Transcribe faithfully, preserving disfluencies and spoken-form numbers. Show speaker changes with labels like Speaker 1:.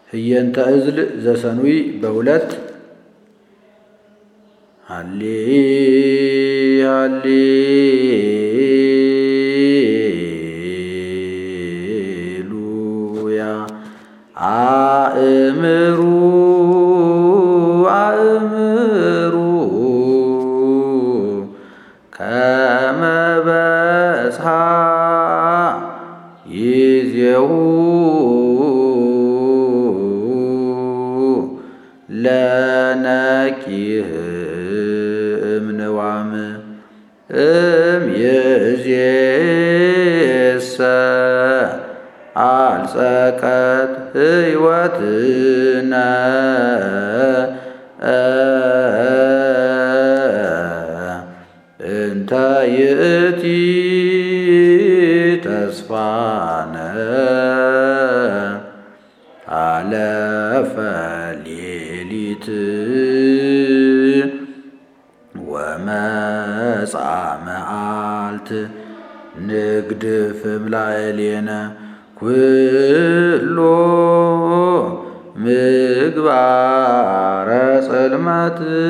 Speaker 1: ህየንተ እዝል ዘሰኑይ በሁለት ሃሌ ሃሌሉያ አእምሩ አእምሩ ከመ በጽሐ ይዜው ለነኪህ እምንዋም እምይእዜሰ አልጸቀት ሕይወትነ እንተ ይእቲ ተስፋነ አለፈ ሌሊት ወመጽአ መዓልት ንግድፍም ላዕሌነ ኩሎ ምግባረ ጽልመት